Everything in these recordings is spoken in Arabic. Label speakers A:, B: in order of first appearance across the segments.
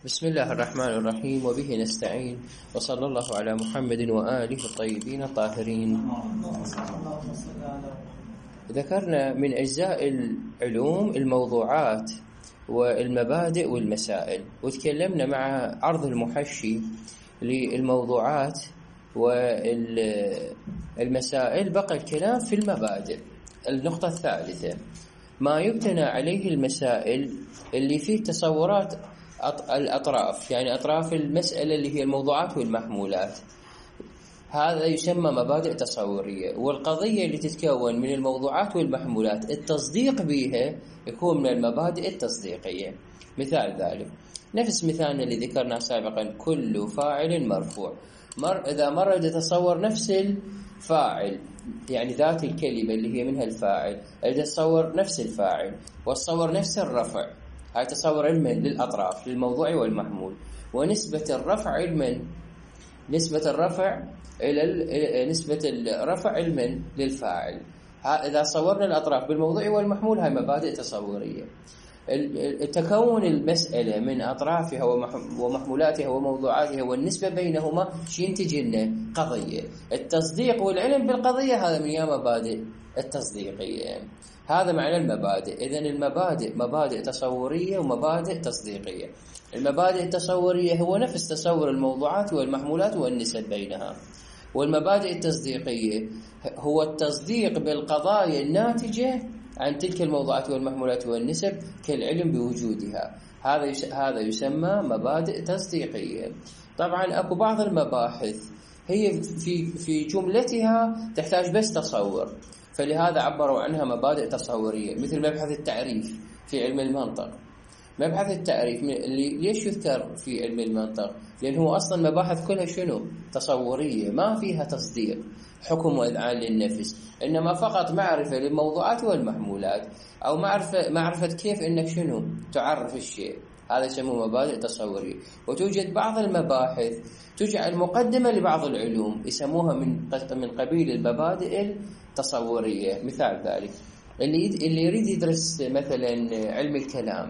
A: بسم الله الرحمن الرحيم وبه نستعين وصلى الله على محمد وآله الطيبين الطاهرين. ذكرنا من أجزاء العلوم الموضوعات والمبادئ والمسائل، وتكلمنا مع عرض المحشي للموضوعات والمسائل. بقى الكلام في المبادئ. النقطة الثالثة ما يبتنى عليه المسائل اللي فيه تصورات الأطراف، يعني أطراف المسألة اللي هي الموضوعات والمحمولات، هذا يسمى مبادئ تصورية. والقضية اللي تتكون من الموضوعات والمحمولات التصديق بها يكون من المبادئ التصديقية. مثال ذلك نفس مثالنا اللي ذكرنا سابقا، كل فاعل مرفوع. إذا مرة يتصور نفس الفاعل، يعني ذات الكلمة اللي هي منها الفاعل، إذا تصور نفس الفاعل وتصور نفس الرفع، هاي تصور علما للأطراف للموضوع والمحمول. ونسبة الرفع علما، نسبة الرفع إلى نسبة الرفع علما للفاعل. إذا صورنا الأطراف بالموضوع والمحمول هاي مبادئ تصورية. تكون المسألة من أطرافها ومحمولاتها وموضوعاتها والنسبة بينهما ينتج لنا قضية. التصديق والعلم بالقضية هذا من مبادئ التصديقية. هذا معنى المبادئ. إذن المبادئ مبادئ تصورية ومبادئ تصديقية. المبادئ التصورية هو نفس تصور الموضوعات والمحمولات والنسب بينها، والمبادئ التصديقية هو التصديق بالقضايا الناتجة عن تلك الموضوعات والمحمولات والنسب كالعلم بوجودها. هذا يسمى مبادئ تصديقية. طبعا أكو بعض المباحث هي في جملتها تحتاج بس تصور، فلهذا عبروا عنها مبادئ تصورية، مثل مبحث التعريف في علم المنطق. مبحث التعريف ليش يذكر في علم المنطق؟ لأنه هو أصلا مباحث كلها شنو؟ تصورية، ما فيها تصديق حكم وإذعان للنفس، إنما فقط معرفة للموضوعات والمحمولات، أو معرفة كيف إنك شنو تعرف الشيء. هذا يسموه مبادئ تصورية. وتوجد بعض المباحث تجعل مقدمة لبعض العلوم يسموها من قبيل المبادئ التصورية. مثال ذلك اللي يريد يدرس مثلا علم الكلام،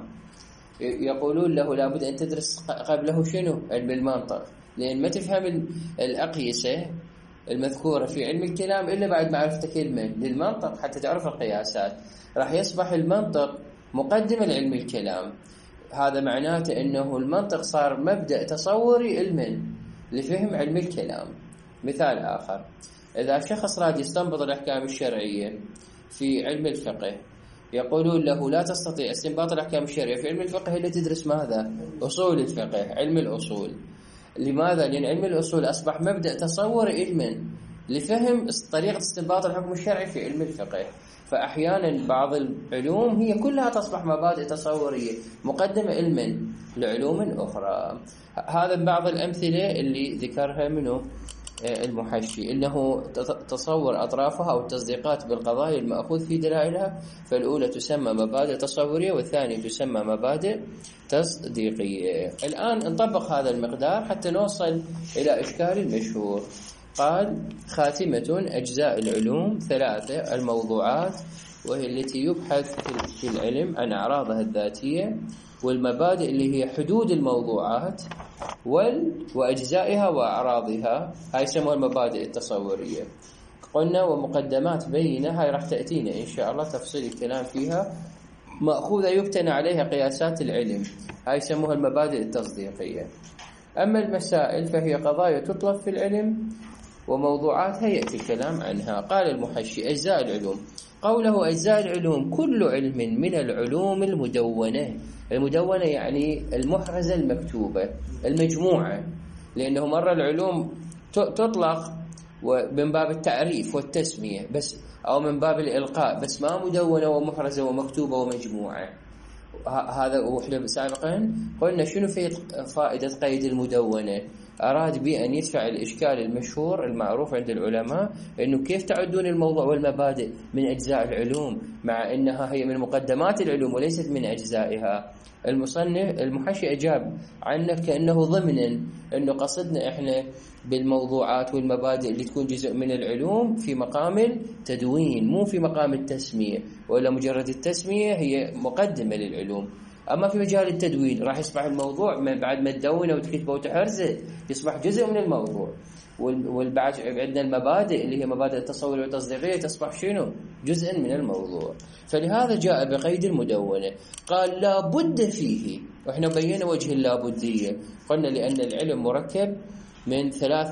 A: يقولون له لابد أن تدرس قبله شنو؟ علم المنطق، لأن ما تفهم الأقيسة المذكورة في علم الكلام إلا بعد معرفتك للمنطق حتى تعرف القياسات. راح يصبح المنطق مقدمة لعلم الكلام. هذا معناته أنه المنطق صار مبدأ تصوري علما لفهم علم الكلام. مثال آخر، إذا شخص راد يستنبط الأحكام الشرعية في علم الفقه، يقولون له لا تستطيع استنباط الأحكام الشرعية في علم الفقه إلا تدرس ماذا؟ أصول الفقه، علم الأصول. لماذا؟ لأن علم الأصول أصبح مبدأ تصور علما لفهم طريقة استنباط الحكم الشرعي في علم الفقه. فأحيانا بعض العلوم هي كلها تصبح مبادئ تصورية مقدمة علما لعلوم أخرى. هذا بعض الأمثلة اللي ذكرها منه المحشي، إنه تصور أطرافها أو التصديقات بالقضايا المأخوذ في دلائلها. فالأولى تسمى مبادئ تصورية، والثانية تسمى مبادئ تصديقية. الآن نطبق هذا المقدار حتى نوصل إلى إشكال المشهور. قال: خاتمة أجزاء العلوم 3: الموضوعات، وهي التي يبحث في العلم عن أعراضها الذاتية، والمبادئ اللي هي حدود الموضوعات وأجزائها وأعراضها، هاي يسموها المبادئ التصورية. قلنا ومقدمات بينة، هاي راح تأتينا إن شاء الله تفصيل الكلام فيها. مأخوذة يبتنى عليها قياسات العلم، هاي يسموها المبادئ التصديقية. أما المسائل فهي قضايا تطلب في العلم، وموضوعاتها يأتي الكلام عنها. قال المحشي: أجزاء العلوم. قوله أجزاء العلوم كل علم من العلوم المدونة. المدونة يعني المحرزة المكتوبة المجموعة، لأنه مرة العلوم تطلق من باب التعريف والتسمية بس، أو من باب الإلقاء بس، ما مدونة ومحرزة ومكتوبة ومجموعة. هذا وإحنا سابقا قلنا شنو في فائدة قيد المدونة. أراد بأن يدفع الإشكال المشهور المعروف عند العلماء، إنه كيف تعدون الموضوع والمبادئ من أجزاء العلوم مع أنها هي من مقدمات العلوم وليست من أجزائها. المحشي أجاب عنه كأنه ضمنا أنه قصدنا إحنا بالموضوعات والمبادئ اللي تكون جزء من العلوم في مقام التدوين، مو في مقام التسمية، ولا مجرد التسمية هي مقدمة للعلوم. أما في مجال التدوين راح يصبح الموضوع بعد ما تدونه وتكتبه وتحرزه يصبح جزء من الموضوع. والبعد عندنا المبادئ اللي هي مبادئ التصور والتصديقية تصبح شنو؟ جزء من الموضوع. فلهذا جاء بقيد المدونة، قال لا بد فيه، وإحنا بينا وجه اللابدية، قلنا لأن العلم مركب من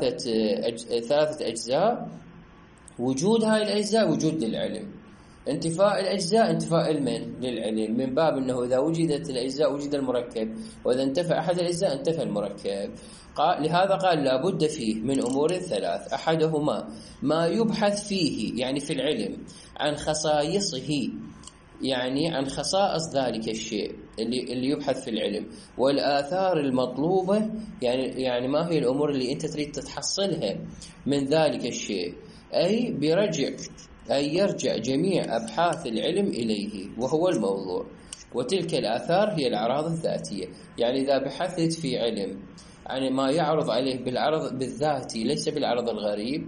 A: ثلاثة أجزاء، وجود هاي الأجزاء وجود للعلم، انتفاء الأجزاء انتفاء للعلم، من باب أنه إذا وجدت الأجزاء وجد المركب، وإذا انتفى أحد الأجزاء انتفى المركب. لهذا قال لا بد فيه من أمور ثلاث، أحدهما ما يبحث فيه يعني في العلم عن خصائصه، يعني عن خصائص ذلك الشيء اللي يبحث في العلم، والآثار المطلوبة يعني ما هي الأمور اللي أنت تريد تتحصلها من ذلك الشيء، أي يرجع جميع أبحاث العلم إليه وهو الموضوع. وتلك الآثار هي الأعراض الذاتية، يعني إذا بحثت في علم يعني ما يعرض عليه بالعرض بالذاتي ليس بالعرض الغريب،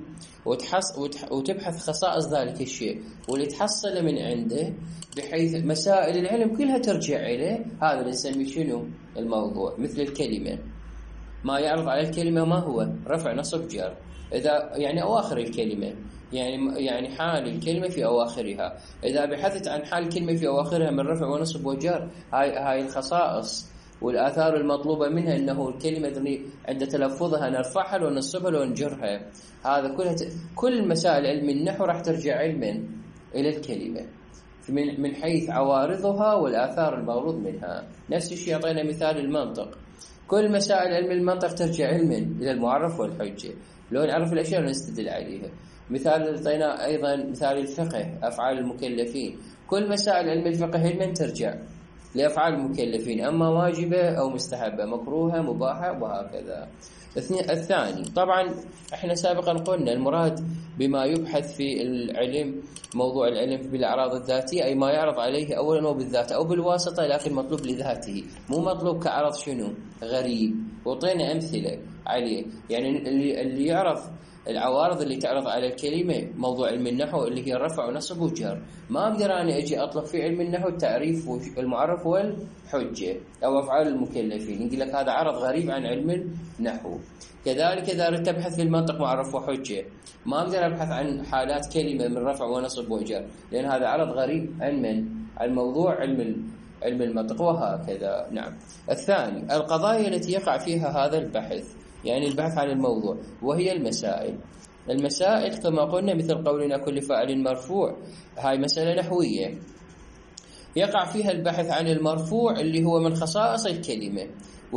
A: وتبحث خصائص ذلك الشيء واللي تحصل من عنده، بحيث مسائل العلم كلها ترجع إليه، هذا اللي نسميه شنو؟ الموضوع. مثل الكلمة، ما يعرض على الكلمة ما هو؟ رفع نصب جر، إذا يعني أواخر الكلمة، يعني حال الكلمة في أواخرها، إذا بحثت عن حال الكلمة في أواخرها من رفع ونصب وجر، هاي الخصائص والآثار المطلوبة منها، أنه الكلمة عند تلفظها نرفعها ونصبها ونجرها، هذا كل مسائل علم النحو راح ترجع علما إلى الكلمة من حيث عوارضها والآثار المغروض منها. نفس الشيء أعطينا مثال المنطق، كل مسائل علم المنطق ترجع علما إلى المعرف والحجة، لو نعرف الأشياء ونستدل عليها. مثال أعطينا أيضا مثال الفقه، أفعال المكلفين، كل مسائل علم الفقه علما ترجع لأفعال المكلفين، أما واجبة أو مستحبة، مكروهة مباحة وهكذا. الثاني طبعا احنا سابقا قلنا المراد بما يبحث في العلم موضوع العلم بالأعراض الذاتية، أي ما يعرض عليه أولا وبالذات أو بالواسطة، لكن مطلوب لذاته، مو مطلوب كعرض شنو؟ غريب. وطينا أمثلة عليه، يعني اللي يعرض العوارض اللي تعرض على الكلمة موضوع علم النحو اللي هي الرفع ونصب وجر، ما أقدر أنا أجي أطلق في علم النحو التعريف والمعرف والحجة أو أفعال المكلفين، يقول لك هذا عرض غريب عن علم النحو. كذلك إذا أردت أبحث في المنطق معرف وحجة، ما أقدر أبحث عن حالات كلمة من رفع ونصب وجر، لأن هذا عرض غريب عن موضوع علم المنطق وهكذا. نعم. الثاني القضايا التي يقع فيها هذا البحث، يعني البحث عن الموضوع، وهي المسائل كما قلنا مثل قولنا كل فاعل مرفوع، هاي مسألة نحوية يقع فيها البحث عن المرفوع اللي هو من خصائص الكلمة،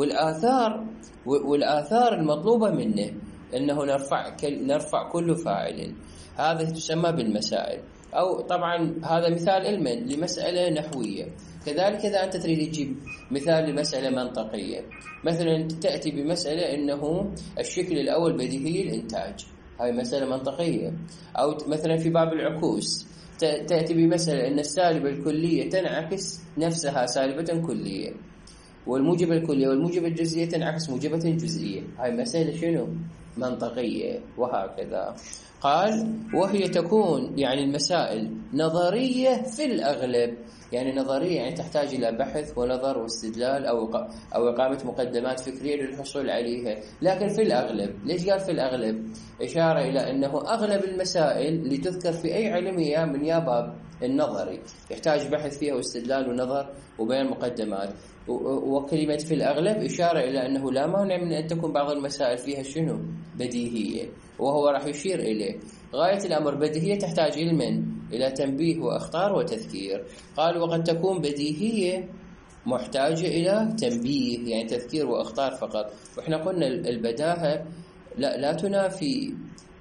A: والآثار المطلوبة منه أنه نرفع كل فاعل، هذا تسمى بالمسائل. أو طبعا هذا مثال علما لمسألة نحوية. كذلك إذا أنت تريد تجيب مثال لمسألة منطقية، مثلا تأتي بمسألة أنه الشكل الأول بديهي الإنتاج، هاي مسألة منطقية. أو مثلا في باب العكوس تأتي بمسألة أن السالبة الكلية تنعكس نفسها سالبة كلية، والموجبة الكلية والموجبة الجزئية تنعكس موجبة جزئية، هاي مسألة شنو؟ منطقية وهكذا. قال وهي تكون يعني المسائل نظرية في الأغلب، يعني نظرية يعني تحتاج إلى بحث ونظر واستدلال أو إقامة مقدمات فكرية للحصول عليها، لكن في الأغلب. ليش قال في الأغلب؟ إشارة إلى أنه أغلب المسائل اللي تذكر في أي علم من باب النظري يحتاج بحث فيها واستدلال ونظر وبيان مقدمات. وكلمة في الأغلب إشارة إلى أنه لا مانع من أن تكون بعض المسائل فيها شنو؟ بديهية، وهو راح يشير إليه غاية الأمر بديهية تحتاج علما إلى تنبيه وأخطار وتذكير. قال وقد تكون بديهية محتاجة إلى تنبيه، يعني تذكير وأخطار فقط. وإحنا قلنا البداهة لا تنافي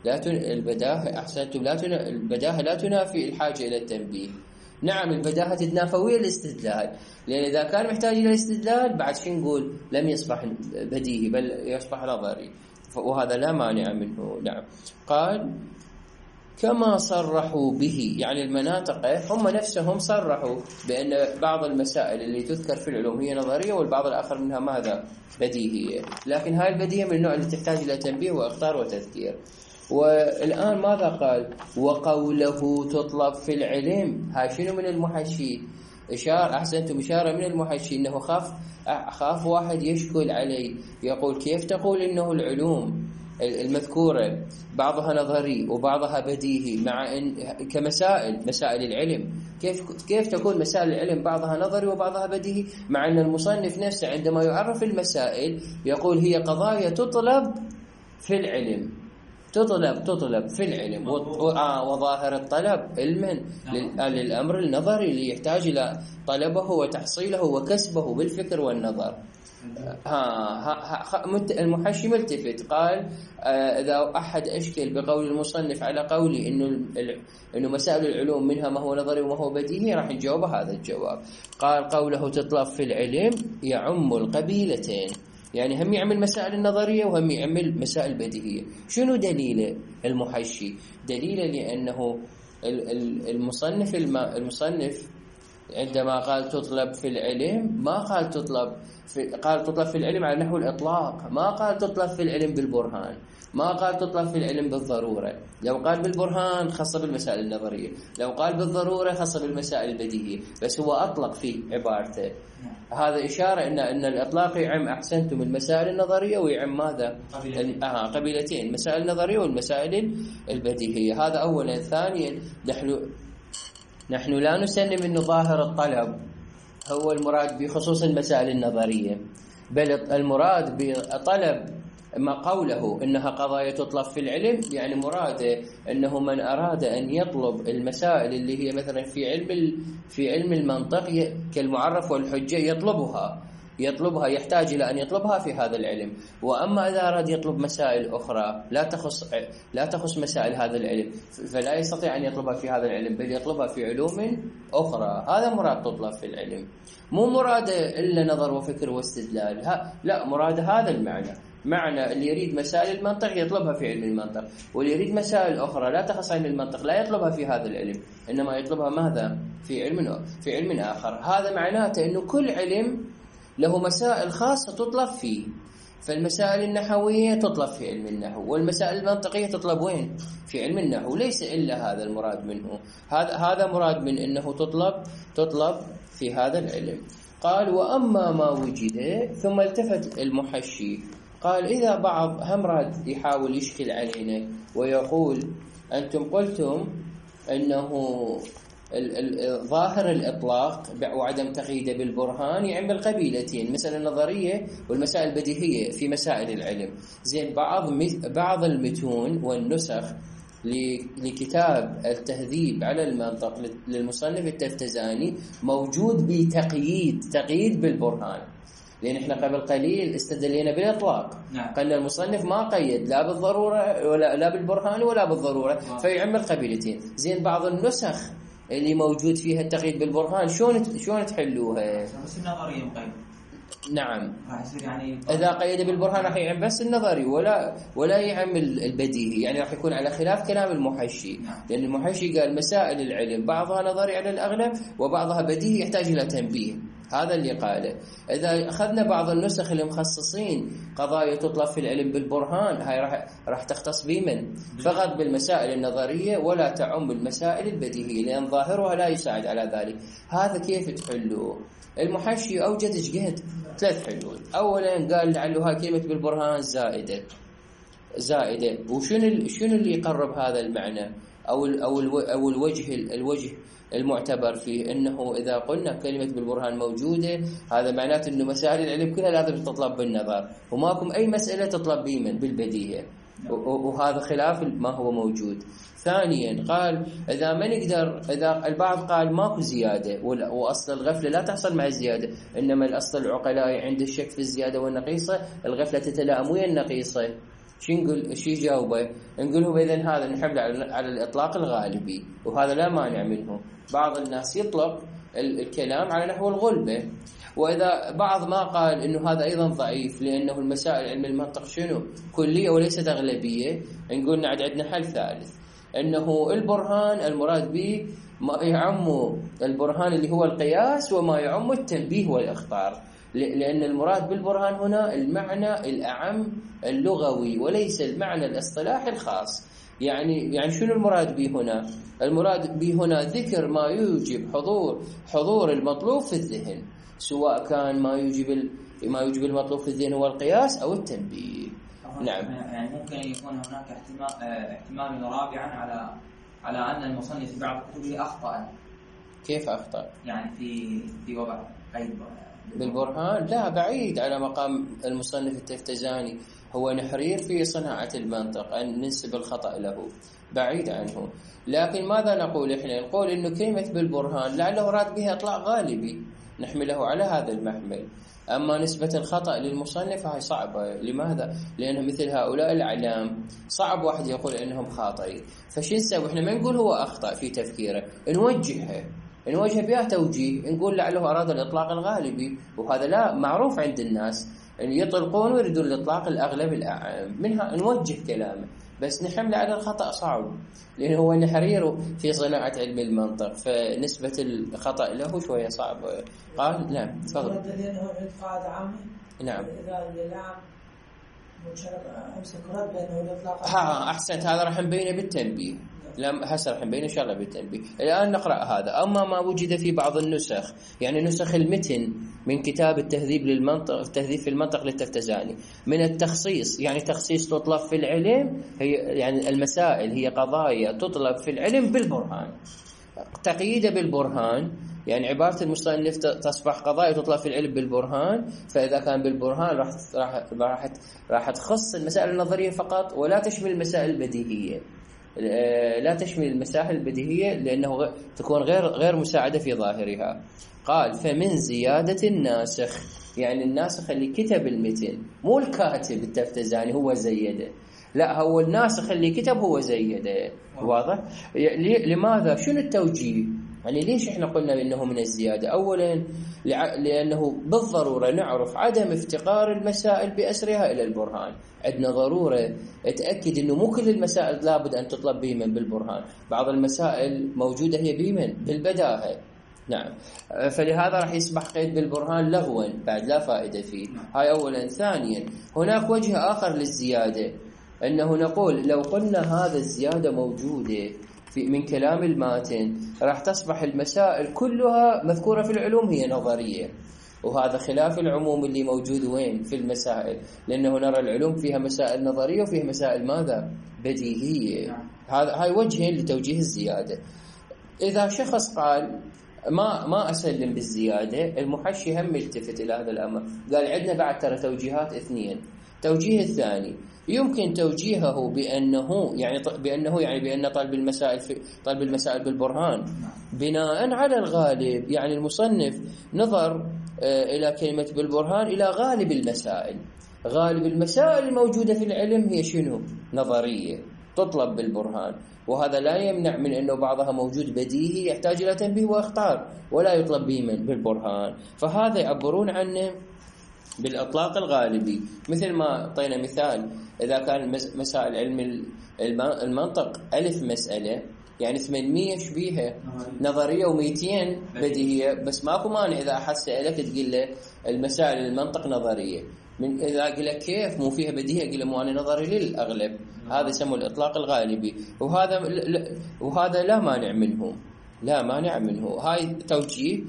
A: البداهة لا تنافي الحاجة إلى التنبيه. نعم البداهة تتنافى ويا الاستدلال، لأن إذا كان محتاج إلى الاستدلال بعد شو نقول؟ لم يصبح بديهي بل يصبح نظري، وهذا لا مانع منه. نعم. قال كما صرحوا به، يعني المناطق هم نفسهم صرحوا بأن بعض المسائل اللي تذكر في العلوم هي نظرية والبعض الآخر منها ماذا؟ بديهية، لكن هاي البديهية من النوع اللي تحتاج إلى تنبيه وإخطار وتذكير. والآن ماذا قال؟ وقوله تطلب في العلم، هاي شنو من المحشي؟ أحسنتم إشارة من المحشي أنه خاف واحد يشكل عليه يقول كيف تقول أنه العلوم المذكورة بعضها نظري وبعضها بديهي مع إن مسائل العلم كيف تكون مسائل العلم بعضها نظري وبعضها بديهي مع أن المصنف نفسه عندما يعرف المسائل يقول هي قضايا تطلب في العلم وظاهر الطلب علما للأمر النظري اللي يحتاج إلى طلبه وتحصيله وكسبه بالفكر والنظر. المحشي ملتفت قال إذا أحد أشكل بقول المصنف على قولي إنه مسائل العلوم منها ما هو نظري وما هو بديهي راح نجاوب هذا الجواب. قال قوله تطلب في العلم يعم القبيلتين، يعني هم يعمل مسائل النظرية وهم يعمل مسائل بديهية. شنو دليله المحشي؟ دليله لأنه المصنف عندما قال تطلب في العلم ما قال قال تطلب في العلم على نحو الإطلاق، ما قال تطلب في العلم بالبرهان، ما قال تطلب في العلم بالضرورة. لو قال بالبرهان خاصة بالمسائل النظرية، لو قال بالضرورة خاصة بالمسائل البديهية، بس هو أطلق في عبارته. هذا إشارة أن الإطلاق يعم أحسنتم المسائل النظرية ويعم ماذا؟ قبيلتين، المسائل النظرية والمسائل البديهية. هذا أولا. ثانيا نحن لا نسلم أن ظاهر الطلب هو المراد بخصوص المسائل النظرية، بل المراد بطلب ما قوله إنها قضايا تطلب في العلم، يعني مراده أنه من أراد أن يطلب المسائل اللي هي مثلا في علم المنطق كالمعرف والحجة يطلبها يحتاج إلى أن يطلبها في هذا العلم. وأما إذا أراد يطلب مسائل أخرى لا تخص مسائل هذا العلم فلا يستطيع أن يطلبها في هذا العلم، بل يطلبها في علوم أخرى. هذا مراد تطلب في العلم، مو مراد إلا نظر وفكر واستدلال، لا، مراد هذا معنى اللي يريد مسائل المنطق يطلبها في علم المنطق، واللي يريد مسائل أخرى لا تخص علم المنطق لا يطلبها في هذا العلم، إنما يطلبها ماذا؟ في علم آخر. هذا معناته إنه كل علم له مسائل خاصة تطلب فيه. فالمسائل النحوية تطلب في علم النحو، والمسائل المنطقية تطلب وين؟ في علم النحو. ليس إلا هذا المراد منه، هذا مراد من أنه تطلب في هذا العلم. قال وأما ما وجد، ثم التفت المحشي قال إذا بعض همراد يحاول يشكل علينا ويقول أنتم قلتم أنه ظاهر الإطلاق وعدم تقييده بالبرهان يعم القبيلتين، المسألة النظرية والمسائل البديهية في مسائل العلم. زين بعض المتون والنسخ لكتاب التهذيب على المنطق للمصنف التفتزاني موجود بتقييد بالبرهان، لأن احنا قبل قليل استدلينا بالإطلاق. قلنا المصنف ما قيد لا بالضرورة ولا لا بالبرهان ولا بالضرورة فيعم القبيلتين. زين بعض النسخ اللي موجود فيها التقييد بالبرهان شلون تحلوها؟
B: بس النظري مقيد.
A: نعم،
B: يعني
A: إذا قيد بالبرهان راح يعم بس النظري ولا يعم البديهي، يعني راح يكون على خلاف كلام المحشي. لأن المحشي قال مسائل العلم بعضها نظري على الأغلب وبعضها بديهي يحتاج إلى تنبيه، هذا اللي قاله. إذا أخذنا بعض النسخ اللي مخصصين قضايا تطلب في العلم بالبرهان، هاي راح تختص بمن؟ فقط بالمسائل النظرية ولا تعم المسائل البديهية، لأن ظاهرها لا يساعد على ذلك. هذا كيف تحلوه؟ المحشي أوجد جهد 3 حلول. أولا قال لعله هاي كلمة بالبرهان زائدة. وشنو اللي يقرب هذا المعنى أو الوجه المعتبر فيه؟ أنه إذا قلنا كلمة بالبرهان موجودة هذا معناته أنه مسائل العلم كلها لازم تطلب بالنظر، وماكم أي مسألة تطلب بالبديهة، وهذا خلاف ما هو موجود. ثانيا قال إذا ما نقدر، إذا البعض قال ماكو زيادة وأصل الغفلة لا تحصل مع الزيادة، إنما الأصل العقلاء عند الشك في الزيادة والنقيصة الغفلة تتلائم ويا النقيصة. شو جاوبه؟ نقوله إذن هذا نحمل على الإطلاق الغالبي، وهذا لا مانع منه. بعض الناس يطلق الكلام على نحو الغلبة، وإذا بعض ما قال إنه هذا أيضا ضعيف لأنه المسائل علم المنطق شنو؟ كلية وليست أغلبية، نقول عندنا حل ثالث، إنه البرهان المراد به ما يعم البرهان اللي هو القياس وما يعم التنبيه والإخبار، لأن المراد بالبرهان هنا المعنى الأعم اللغوي وليس المعنى الاصطلاحي الخاص. يعني شنو المراد به هنا؟ المراد به هنا ذكر ما يوجب حضور المطلوب في الذهن، سواء كان ما يوجب المطلوب في الذهن هو القياس أو التنبيه. نعم.
B: يعني ممكن يكون هناك احتمال رابعا على أن المصنف في بعض كتبه أخطأ.
A: كيف أخطأ؟
B: يعني في وضع قيد
A: بالبرهان؟ لا، بعيد على مقام المصنف التفتزاني، هو نحرير في صناعة المنطق أن ننسب الخطأ له، بعيد عنه. لكن ماذا نقول إحنا؟ نقول إنه كلمة بالبرهان لعله راد بها إطلاق غالبي نحمله على هذا المحمل. أما نسبة الخطأ للمصنف هاي صعبة. لماذا؟ لأنه مثل هؤلاء الأعلام صعب واحد يقول إنهم خاطئين. فشو نسوي؟ إحنا ما نقول هو أخطأ في تفكيره، نوجه بها توجيه، نقول لعله أراد الإطلاق الغالبي، وهذا لا معروف عند الناس أن يطلقون ويريدون الإطلاق الأغلب الأعم، منها نوجه كلامه، بس نحمل على الخطأ صعب، لأنه هو نحرير في صناعة علم المنطق، فنسبة الخطأ له شوية صعبة. قال نعم تفضل.
C: لأنه قاعدة عامة.
A: نعم.
C: إذا العام أمسك رد بأنه الإطلاق.
A: أحسنت، هذا راح نبينه بالتنبيه. هسه راح نبين إن شاء الله بالتنبيه. الآن نقرأ هذا. أما ما وجد في بعض النسخ، يعني نسخ المتن من كتاب التهذيب في المنطق للتفتزاني، من التخصيص، يعني تخصيص تطلب في العلم، هي يعني المسائل هي قضايا تطلب في العلم بالبرهان، تقييد بالبرهان، يعني عبارة المصنف تصبح قضايا تطلب في العلم بالبرهان. فإذا كان بالبرهان راح تخص المسائل النظرية فقط، ولا تشمل المسائل البديهية، لا تشمل المسائل البديهية لأنه تكون غير مساعدة في ظاهرها. قال فمن زيادة الناسخ، يعني الناسخ اللي كتب المتن، مو الكاتب التفتزاني هو زيده، لا، هو الناسخ اللي كتب هو زيده. واضح؟ لماذا؟ شنو التوجيه؟ يعني ليش احنا قلنا انه من الزيادة؟ اولا لانه بالضرورة نعرف عدم افتقار المسائل بأسرها الى البرهان، عندنا ضرورة اتأكد انه مو كل المسائل لابد ان تطلب بيمن بالبرهان، بعض المسائل موجودة هي بيمن بالبداهة. نعم. فلهذا راح يصبح قيد بالبرهان لغوا، بعد لا فائدة فيه. هاي اولا. ثانيا هناك وجه اخر للزيادة، انه نقول لو قلنا هذا الزيادة موجودة من كلام الماتن، راح تصبح المسائل كلها مذكورة في العلوم هي نظرية، وهذا خلاف العموم اللي موجود وين في المسائل، لأنه نرى العلوم فيها مسائل نظرية وفيها مسائل ماذا؟ بديهية. هاي وجهين لتوجيه الزيادة. إذا شخص قال ما أسلم بالزيادة، المحشي هم يلتفت إلى هذا الأمر، قال عندنا بعد ترى توجيهات اثنين. توجيه الثاني يمكن توجيهه بأنه بأن طلب المسائل بالبرهان بناء على الغالب، يعني المصنف نظر إلى كلمة بالبرهان إلى غالب المسائل الموجودة في العلم هي شنو؟ نظرية تطلب بالبرهان، وهذا لا يمنع من أنه بعضها موجود بديهي يحتاج إلى تنبيه واختار ولا يطلب به بالبرهان، فهذا يعبرون عنه بالإطلاق الغالبي. مثل ما أعطينا مثال، إذا كان مسائل علم المنطق 1000 مسألة، يعني 800 شبيهة نظرية و200 بديهية، بس ماكو مانع إذا أحد سألك تقول له المسائل المنطق نظرية، من إذا قل لك كيف مو فيها بديهية، قل له مو أنا نظري للأغلب، هذا يسمى الإطلاق الغالبي، وهذا لا مانع منه. هاي توجيه.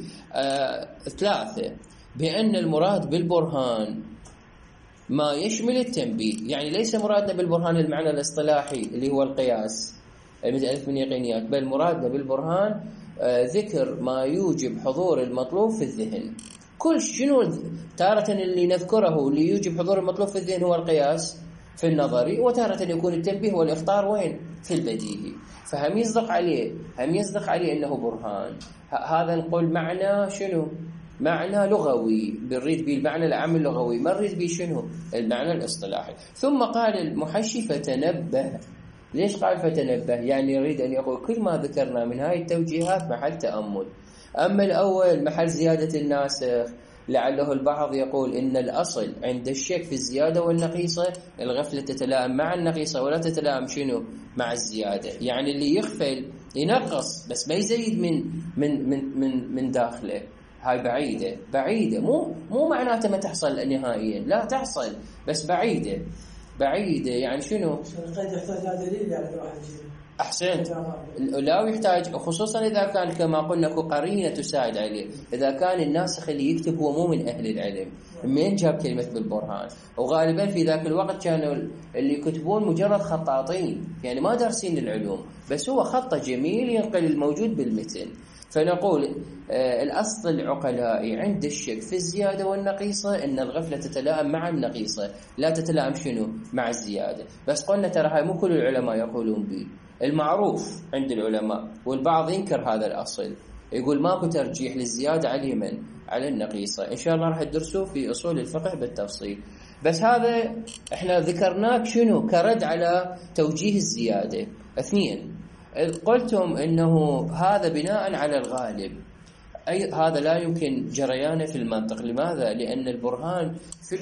A: ثلاثة، بأن المراد بالبرهان ما يشمل التنبيه، يعني ليس مرادنا بالبرهان المعنى الاصطلاحي اللي هو القياس مثل ألف من يقينيات، بل مرادنا بالبرهان ذكر ما يوجب حضور المطلوب في الذهن. كل شنو تارة اللي نذكره اللي يوجب حضور المطلوب في الذهن هو القياس في النظري، وتارة يكون التنبيه والإخطار وين؟ في البديهي. فهم يصدق عليه أنه برهان. هذا نقول معنى شنو؟ معنى لغوي، بنريد به المعنى العام اللغوي، ما نريد به شنو؟ المعنى الاصطلاحي. ثم قال المحشي فتنبه. ليش قال فتنبه؟ يعني يريد أن يقول كل ما ذكرنا من هاي التوجيهات محل تأمل. أما الأول محل زيادة الناسخ، لعله البعض يقول إن الأصل عند الشك في الزيادة والنقيصة الغفلة تتلائم مع النقيصة ولا تتلائم شنو؟ مع الزيادة. يعني اللي يغفل ينقص بس ما يزيد من داخله. هاي بعيدة، مو معناته ما تحصل نهائيا، لا تحصل بس بعيدة. بعيدة. يعني شنو؟
C: القيد يحتاج دليل يعني الواحد يجيب.
A: أحسنت. لا يحتاج، خصوصا إذا كان كما قلنا قرينة تساعد عليه. إذا كان الناسخ اللي يكتب هو مو من أهل العلم، من جاب كلمة بالبرهان؟ وغالبا في ذاك الوقت كانوا اللي يكتبون مجرد خطاطين، يعني ما دارسين العلوم، بس هو خطه جميل ينقل الموجود بالمتن. فنقول الأصل العقلاء عند الشك في الزيادة والنقيصة إن الغفلة تتلائم مع النقيصة، لا تتلائم شنو؟ مع الزيادة. بس قلنا ترى هاي مو كل العلماء يقولون به، المعروف عند العلماء، والبعض ينكر هذا الأصل، يقول ماكو ترجيح للزيادة على من؟ على النقيصة. إن شاء الله راح تدرسوه في أصول الفقه بالتفصيل. بس هذا إحنا ذكرناك شنو؟ كرد على توجيه الزيادة. 2، قلتم إنه هذا بناء على الغالب، أي هذا لا يمكن جريانه في المنطق. لماذا؟ لأن البرهان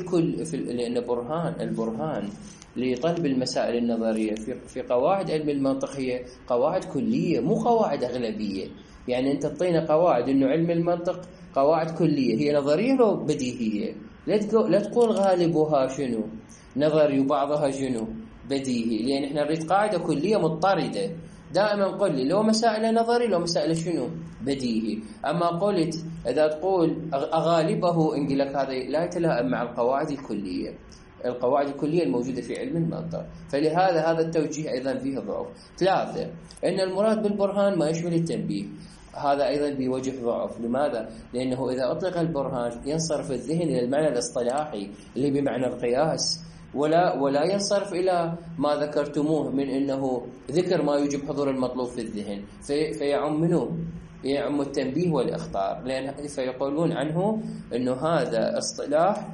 A: لأن البرهان لطلب المسائل النظرية في قواعد علم المنطق هي قواعد كلية، مو قواعد أغلبية. يعني أنت تعطينا قواعد إنه علم المنطق قواعد كلية، هي نظرية لو بديهية. لا تقول غالبها شنو؟ نظري وبعضها شنو؟ بديهي. لأن إحنا نريد قاعدة كلية مضطردة. دائما قل لي لو مسائل نظري لو مسائل شنو؟ بديهي. أما قلت إذا تقول أغالبه إنقل لك هذا لا يتلائم مع القواعد الكلية، القواعد الكلية الموجودة في علم المنطق. فلهذا هذا التوجيه أيضا فيه ضعف. 3، إن المراد بالبرهان ما يشمل التنبيه، هذا أيضا بوجه ضعف. لماذا؟ لأنه إذا أطلق البرهان ينصرف الذهن إلى المعنى الاصطلاحي اللي بمعنى القياس، ولا ينصرف إلى ما ذكرتموه من أنه ذكر ما يوجب حضور المطلوب في الذهن، فيعم منه يعم التنبيه والإخطار، لأن فيقولون عنه أنه هذا اصطلاح،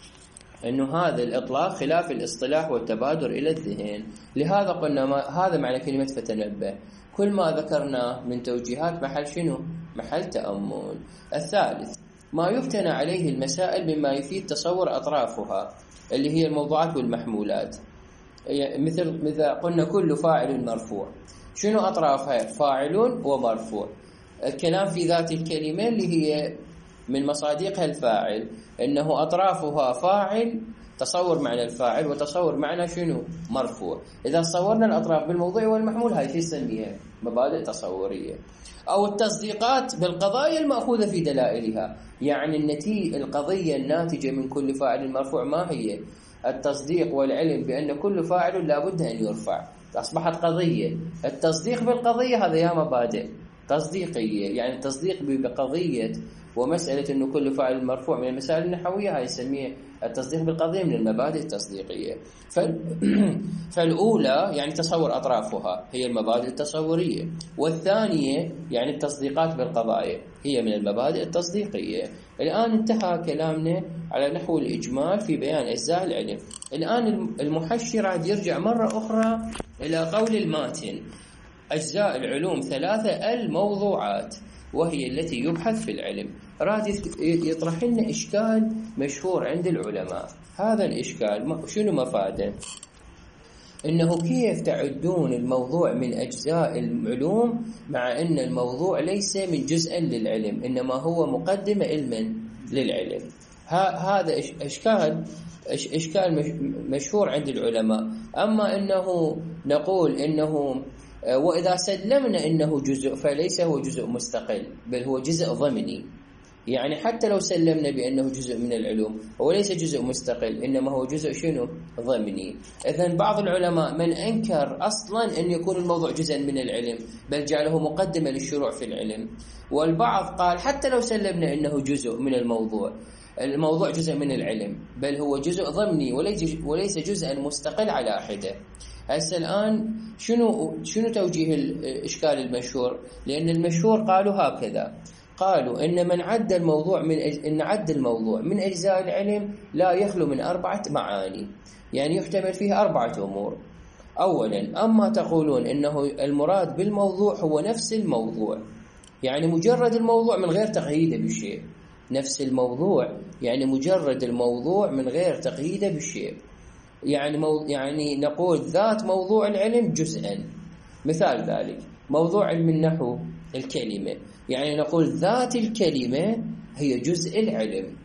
A: أنه هذا الإطلاق خلاف الاصطلاح والتبادر إلى الذهن. لهذا قلنا هذا معنى كلمة فتنبه. كل ما ذكرناه من توجيهات محل شنو؟ محل تأمل. 3، ما يفتنى عليه المسائل مما يفيد تصور أطرافها اللي هي الموضوعات والمحمولات. مثل قلنا كل فاعل مرفوع، شنو أطرافها؟ فاعل ومرفوع. الكلام في ذات الكلمة اللي هي من مصادقها الفاعل، إنه أطرافها فاعل، تصور معنى الفاعل وتصور معنى شنو؟ مرفوع. إذا صورنا الأطراف بالموضوع والمحمول هاي شو نسميها؟ مبادئ تصورية. أو التصديقات بالقضايا المأخوذة في دلائلها، يعني القضية الناتجة من كل فاعل مرفوع ما هي؟ التصديق والعلم بأن كل فاعل لابد أن يرفع، أصبحت قضية. التصديق بالقضية هذا يا مبادئ تصديقية، يعني التصديق بقضية ومسألة أنه كل فاعل مرفوع من المسائل النحوية هاي يسميه التصديق بالقضية من المبادئ التصديقية. فالأولى يعني تصور أطرافها هي المبادئ التصورية، والثانية يعني التصديقات بالقضايا هي من المبادئ التصديقية. الآن انتهى كلامنا على نحو الإجمال في بيان أجزاء العلم. الآن المحشر عاد يرجع مرة أخرى إلى قول الماتن: أجزاء العلوم 3 الموضوعات، وهي التي يبحث في العلم. راد يطرح لنا إشكال مشهور عند العلماء. هذا الإشكال شنو مفاده؟ إنه كيف تعدون الموضوع من أجزاء العلوم مع أن الموضوع ليس من جزء للعلم، إنما هو مقدمة علما للعلم. هذا إشكال مشهور عند العلماء. أما إنه نقول إنه وإذا سلمنا إنه جزء فليس هو جزء مستقل، بل هو جزء ضمني. يعني حتى لو سلمنا بأنه جزء من العلوم هو ليس جزء مستقل، إنما هو جزء شنو؟ ضمني. إذن بعض العلماء من أنكر أصلا أن يكون الموضوع جزءا من العلم، بل جعله مقدمة للشروع في العلم. والبعض قال حتى لو سلمنا أنه جزء من الموضوع جزء من العلم، بل هو جزء ضمني وليس جزءا مستقل على حدة. هسه الآن شنو توجيه الإشكال المشهور؟ لأن المشهور قالوا هكذا، قالوا إن من عد الموضوع من أجزاء العلم لا يخلو من 4 معاني، يعني يحتمل فيه 4 أمور. أولا، أما تقولون إنه المراد بالموضوع هو نفس الموضوع، يعني مجرد الموضوع من غير تقييده بشيء. نفس الموضوع يعني مجرد الموضوع من غير تقييده بشيء. يعني نقول ذات موضوع العلم جزءا. مثال ذلك موضوع علم النحو الكلمة، يعني نقول ذات الكلمة هي جزء العلم.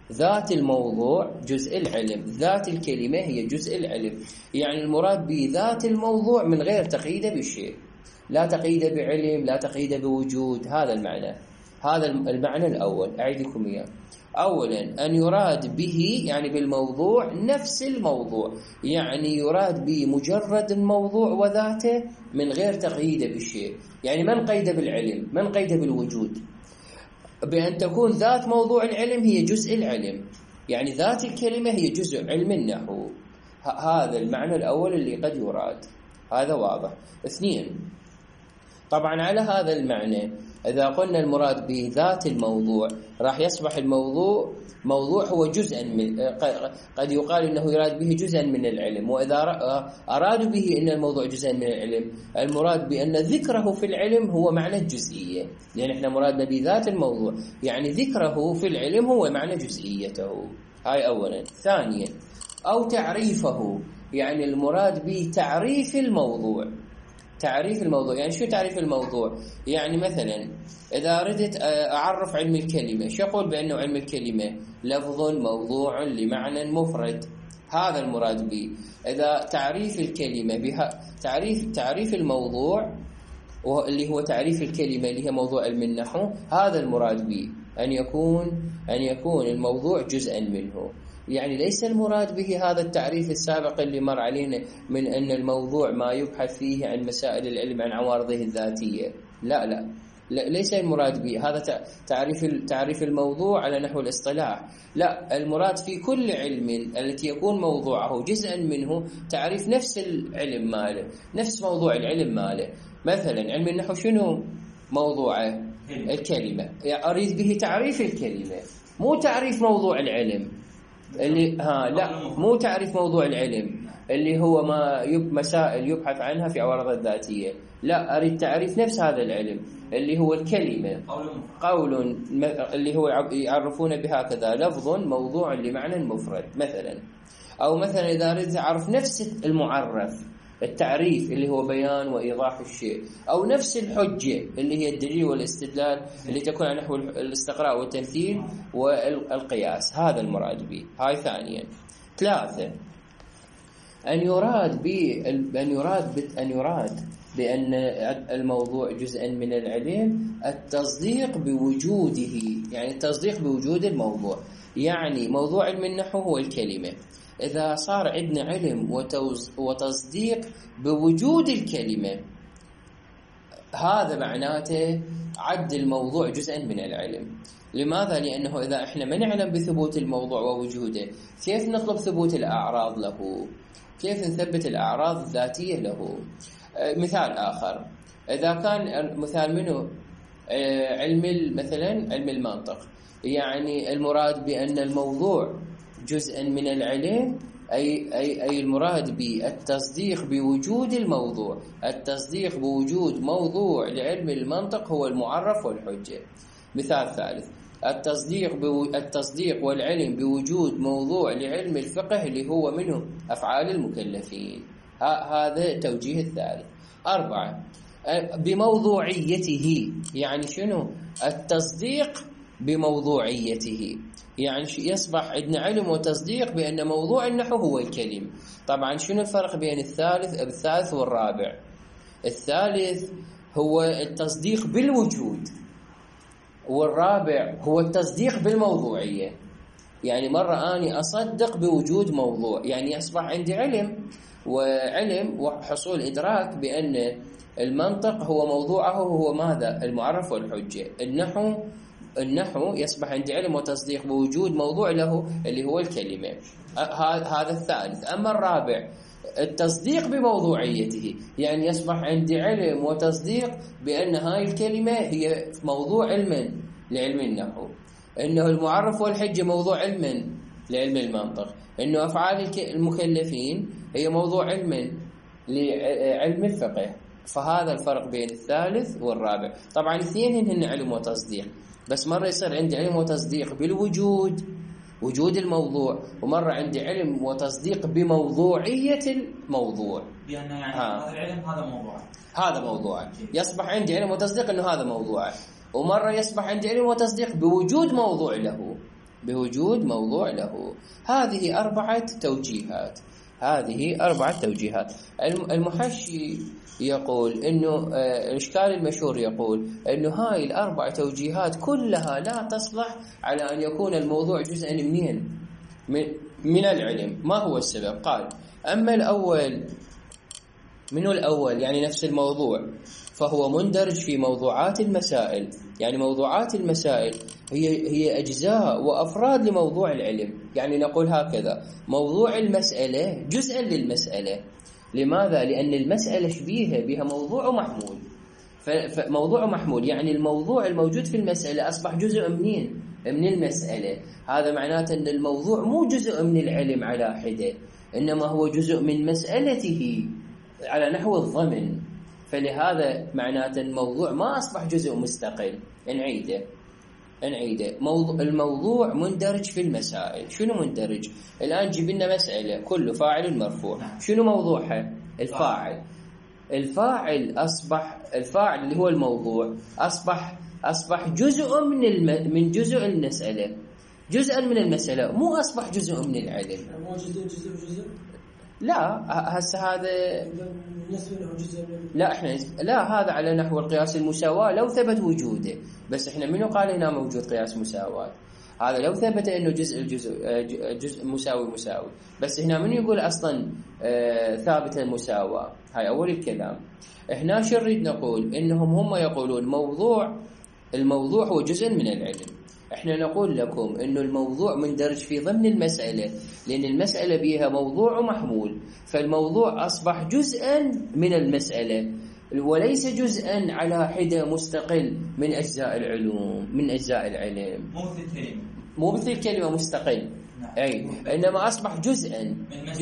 A: ذات الموضوع جزء العلم، ذات الكلمة هي جزء العلم. يعني المراد بذات الموضوع من غير تقييده بشيء، لا تقييده بعلم، لا تقييده بوجود. هذا المعنى، هذا المعنى الأول. أعيد لكم إياه. أولا أن يراد به يعني بالموضوع نفس الموضوع، يعني يراد بمجرد الموضوع وذاته من غير تقييده بالشيء. يعني من قيد بالعلم، من قيد بالوجود، بأن تكون ذات موضوع العلم هي جزء العلم، يعني ذات الكلمة هي جزء علم النحو. هذا المعنى الأول اللي قد يراد، هذا واضح. اثنين، طبعا على هذا المعنى إذا قلنا المراد بذات الموضوع راح يصبح الموضوع هو جزءا من، قد يقال إنه يراد به جزءا من العلم. وإذا أرادوا به إن الموضوع جزءا من العلم، المراد بأن ذكره في العلم هو معنى الجزئية، لأن إحنا مرادنا بذات الموضوع يعني ذكره في العلم هو معنى جزئيته. هاي أولا. ثانيا، أو تعريفه، يعني المراد بتعريف الموضوع. تعريف الموضوع يعني شو تعريف الموضوع؟ يعني مثلا إذا أردت أعرف علم الكلمة، شو أقول بأنه علم الكلمة لفظ موضوع لمعنى مفرد، هذا المراد به. إذا تعريف الكلمة بها تعريف الموضوع اللي هو تعريف الكلمة اللي هي موضوع علم النحو، هذا المراد به أن يكون الموضوع جزءا منه. يعني ليس المراد به هذا التعريف السابق اللي مر علينا من أن الموضوع ما يبحث فيه عن مسائل العلم عن عوارضه الذاتية. لا ليس المراد به هذا تعريف الموضوع على نحو الاصطلاح. لا، المراد في كل علم التي يكون موضوعه جزءا منه تعريف نفس العلم ماله، نفس موضوع العلم ماله. مثلا علم النحو شنو موضوعه؟ الكلمة. يعني أريد به تعريف الكلمة، مو تعريف موضوع العلم اللي لا، مو تعريف موضوع العلم اللي هو مسائل يبحث عنها في عوارض الذاتية. لا، أريد تعريف نفس هذا العلم اللي هو الكلمة، قول اللي هو يعرفون بهكذا لفظ موضوع لمعنى مفرد مثلا. أو مثلا إذا أريد أعرف نفس المعرف، التعريف اللي هو بيان وإيضاح الشيء، أو نفس الحجة اللي هي الدليل والاستدلال اللي تكون على نحو الاستقراء والتمثيل والقياس، هذا المراد به. هاي ثانيا. ثلاثة، أن يراد بأن الموضوع جزءا من العلم التصديق بوجوده، يعني التصديق بوجود الموضوع. يعني موضوع علم النحو هو الكلمة، إذا صار عندنا علم وتصديق بوجود الكلمة، هذا معناته عد الموضوع جزءا من العلم. لماذا؟ لأنه إذا إحنا ما نعلم بثبوت الموضوع ووجوده، كيف نطلب ثبوت الأعراض له؟ كيف نثبت الأعراض الذاتية له؟ مثال آخر، إذا كان مثال منه مثلا علم المنطق، يعني المراد بأن الموضوع جزءا من العلم، أي المراد بالتصديق بوجود الموضوع. التصديق بوجود موضوع لعلم المنطق هو المعرف والحجة. مثال ثالث، التصديق والعلم بوجود موضوع لعلم الفقه اللي هو منه أفعال المكلفين. هذا توجيه الثالث. أربعة، بموضوعيته، يعني شنو؟ التصديق بموضوعيته، يعني يصبح عندنا علم وتصديق بأن موضوع النحو هو الكلم. طبعا شنو الفرق بين الثالث والرابع؟ الثالث هو التصديق بالوجود، والرابع هو التصديق بالموضوعية. يعني مرة أنا أصدق بوجود موضوع، يعني يصبح عندي علم وحصول إدراك بأن المنطق هو موضوعه هو ماذا؟ المعرف والحجة. النحو يصبح عندي علم وتصديق بوجود موضوع له اللي هو الكلمة. هذا الثالث. أما الرابع التصديق بموضوعيته، يعني يصبح عندي علم وتصديق بأن هاي الكلمة هي موضوع علم لعلم النحو، إنه المعرف والحجة موضوع علم لعلم المنطق، إنه أفعال المكلفين هي موضوع علم لعلم الفقه. فهذا الفرق بين الثالث والرابع. طبعا الاثنين هن علم وتصديق، بس مرة يصير عندي علم وتصديق بالوجود، وجود الموضوع، ومرة عندي علم وتصديق بموضوعية الموضوع،
B: بأن يعني هذا العلم
A: هذا موضوع يصبح عندي علم وتصديق أنه هذا موضوع. ومرة يصبح عندي علم وتصديق بوجود موضوع له، بوجود موضوع له. هذه 4 توجيهات. المحشي يقول إنه الإشكال المشهور يقول إنه هاي ال4 توجيهات كلها لا تصلح على أن يكون الموضوع جزءا من العلم. ما هو السبب؟ قال: أما الأول، منه الأول يعني نفس الموضوع، فهو مندرج في موضوعات المسائل. يعني موضوعات المسائل هي أجزاء وأفراد لموضوع العلم. يعني نقول هكذا: موضوع المسألة جزءا للمسألة. لماذا؟ لأن المسألة شبيهة بها موضوع ومحمول. فموضوع ومحمول يعني الموضوع الموجود في المسألة أصبح جزء من المسألة. هذا معناته أن الموضوع مو جزء من العلم على حدة، إنما هو جزء من مسألته على نحو الضمن. فلهذا معناته الموضوع ما أصبح جزء مستقل. نعيده. الموضوع مندرج في المسائل. شنو مندرج؟ الآن جيب لنا مسألة كل فاعل مرفوع. شنو موضوعها؟ الفاعل الفاعل اللي هو الموضوع أصبح جزء من جزء المسألة، جزءا من المسألة، مو أصبح جزء من العلم.
C: مو جزء
A: لا، هسه هذا لا، هذا على نحو القياس المساواة لو ثبت وجوده. بس احنا منو قال هنا موجود قياس مساواة؟ هذا لو ثبت انه جزء مساوي. بس هنا من يقول اصلا ثابت المساواة؟ هاي اول الكلام. احنا شو نريد نقول؟ انهم هم يقولون الموضوع هو جزء من العلم. احنا نقول لكم انه الموضوع مندرج في ضمن المسألة، لان المسألة بها موضوع ومحمول، فالموضوع اصبح جزءا من المسألة وليس جزءا على حدة مستقل من اجزاء العلوم، من اجزاء العلم. مو مثل الكلمة مستقل. اي، انما اصبح جزءا.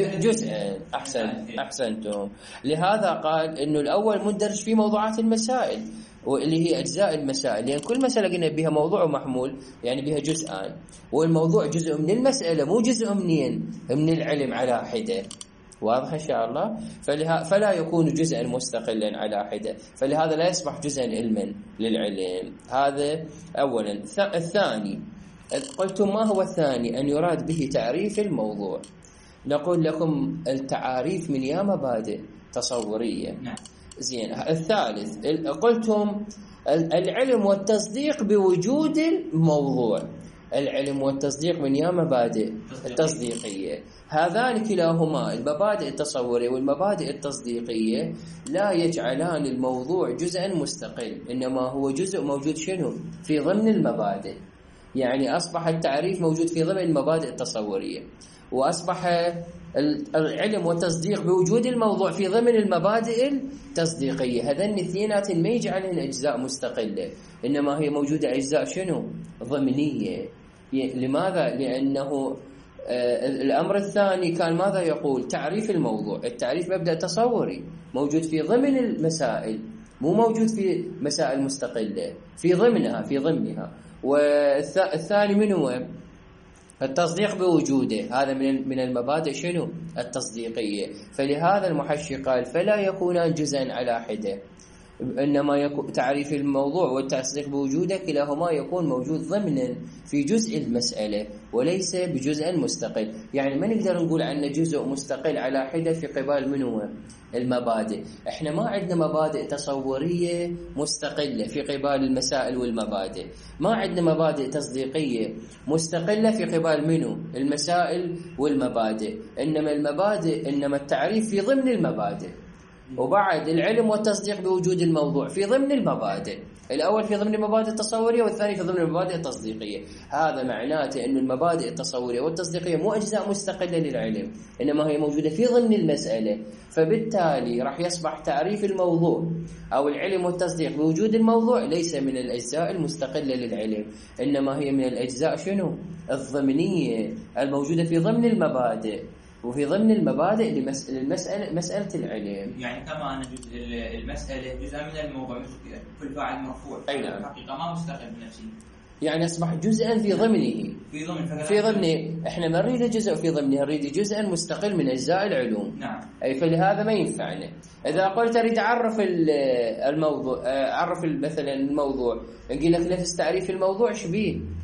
A: احسنتم. لهذا قال انه الاول مندرج في موضوعات المسائل، واللي هي أجزاء المسائل، لأن كل مسألة قلنا بها موضوع ومحمول، يعني بها جزءان، والموضوع جزء من المسألة مو جزء من العلم على حدة. واضح إن شاء الله؟ فلا يكون جزءا مستقلا على حدة، فلهذا لا يصبح جزءا علما للعلم. هذا أولا. الثاني، قلتم ما هو الثاني؟ أن يراد به تعريف الموضوع. نقول لكم التعاريف من يا مبادئ تصورية.
B: نعم.
A: زين. الثالث قلتم العلم والتصديق بوجود الموضوع. العلم والتصديق من يا مبادئ التصديقية. هذان كلاهما، المبادئ التصورية والمبادئ التصديقية، لا يجعلان الموضوع جزءا مستقل، إنما هو جزء موجود شنو؟ في ضمن المبادئ. يعني أصبح التعريف موجود في ضمن المبادئ التصورية، وأصبح العلم والتصديق بوجود الموضوع في ضمن المبادئ التصديقية. هذين الاثنينات ما يجعلهن أجزاء مستقلة، إنما هي موجودة أجزاء شنو؟ ضمنية. لماذا؟ لأنه الأمر الثاني كان ماذا يقول؟ تعريف الموضوع. التعريف مبدأ تصوري موجود في ضمن المسائل، مو موجود في مسائل مستقلة، في ضمنها. والثاني من هو؟ التصديق بوجوده. هذا من المبادئ شنو؟ التصديقية. فلهذا المحشي قال فلا يكونان جزءا على حدة، إنما يكون تعريف الموضوع والتصديق بوجوده كلاهما يكون موجود ضمنا في جزء المسألة وليس بجزء مستقل. يعني ما نقدر نقول عنه جزء مستقل على حدة في قبال منه المبادئ. احنا ما عندنا مبادئ تصورية مستقلة في قبال المسائل والمبادئ، ما عندنا مبادئ تصديقية مستقلة في قبال منه المسائل والمبادئ، إنما التعريف في ضمن المبادئ، وبعد العلم والتصديق بوجود الموضوع في ضمن المبادئ. الأول في ضمن المبادئ التصورية والثاني في ضمن المبادئ التصديقية. هذا معناته أن المبادئ التصورية والتصديقية مو أجزاء مستقلة للعلم، إنما هي موجودة في ضمن المسألة. فبالتالي راح يصبح تعريف الموضوع أو العلم والتصديق بوجود الموضوع ليس من الأجزاء المستقلة للعلم، إنما هي من الأجزاء شنو؟ الضمنية الموجودة في ضمن المبادئ، وفي ضمن المبادئ مسألة العلم.
B: يعني كما أن المسألة جزء من الموضوع، مثل كل فاعل مرفوع.
A: أي نعم.
B: الحقيقة ما مستقل بنفسه،
A: يعني أصبح جزءا في ضمنه. في ضمنه. إحنا ما نريد جزء في ضمنه، نريد جزءا مستقل من أجزاء العلوم.
B: نعم.
A: أي فلهذا ما ينفعنا. إذا قلت أريد أعرف الموضوع، أعرف مثلا الموضوع، نقول لك نفس تعريف الموضوع شبيه،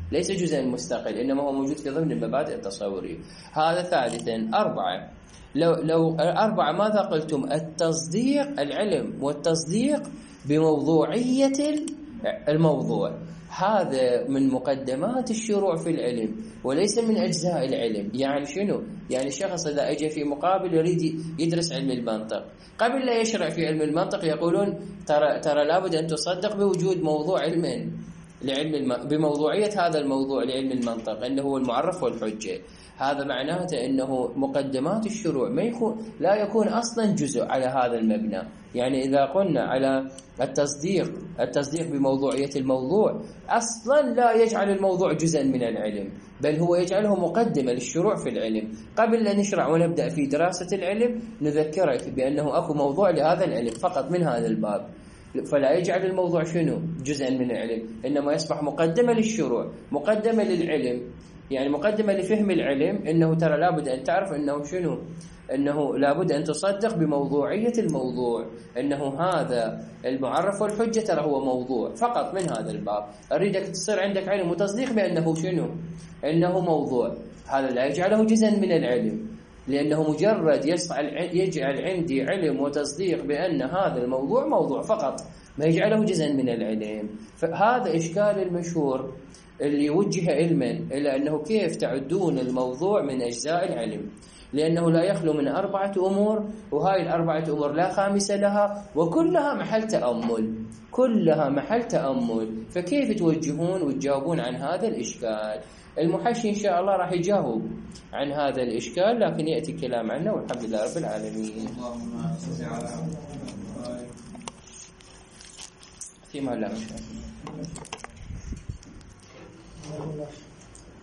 A: ليس جزءا مستقل، إنما هو موجود في ضمن المبادئ التصورية. هذا ثالثا. 4 لو 4 ماذا قلتم؟ التصديق، العلم والتصديق بموضوعية الموضوع. هذا من مقدمات الشروع في العلم وليس من أجزاء العلم. يعني شنو؟ يعني الشخص إذا أجى في مقابل يريد يدرس علم المنطق، قبل لا يشرع في علم المنطق يقولون ترى لابد أن تصدق بوجود موضوع علم بموضوعية هذا الموضوع لعلم المنطق أنه هو المعرف والحجة. هذا معناته أنه مقدمات الشروع لا يكون أصلا جزء على هذا المبنى. يعني إذا قلنا على التصديق بموضوعية الموضوع أصلا لا يجعل الموضوع جزءا من العلم، بل هو يجعله مقدمة للشروع في العلم. قبل لا نشرع ونبدأ في دراسة العلم نذكرك بأنه أكو موضوع لهذا العلم فقط من هذا الباب، فلا يجعل الموضوع شنو؟ جزءا من العلم، إنما يصبح مقدمة للشروع، مقدمة للعلم، يعني مقدمة لفهم العلم. إنه ترى لابد أن تعرف إنه شنو؟ إنه لابد أن تصدق بموضوعية الموضوع، إنه هذا المعرف والحجة ترى هو موضوع فقط من هذا الباب. أريدك تصير عندك علم وتصديق بأنه شنو؟ إنه موضوع. هذا لا يجعله جزءا من العلم، لأنه مجرد يجعل عندي علم وتصديق بأن هذا الموضوع موضوع فقط، ما يجعله جزءا من العلم. فهذا إشكال المشهور اللي وجه علما إلى أنه كيف تعدون الموضوع من أجزاء العلم، لأنه لا يخلو من 4 أمور، وهاي ال4 أمور لا خامسة لها، وكلها محل تأمل. فكيف توجهون وتجاوبون عن هذا الإشكال؟ المحشي إن شاء الله راح يجاوب عن هذا الإشكال، لكن يأتي كلام عنه، والحمد لله رب العالمين. فيما لا مشاكل.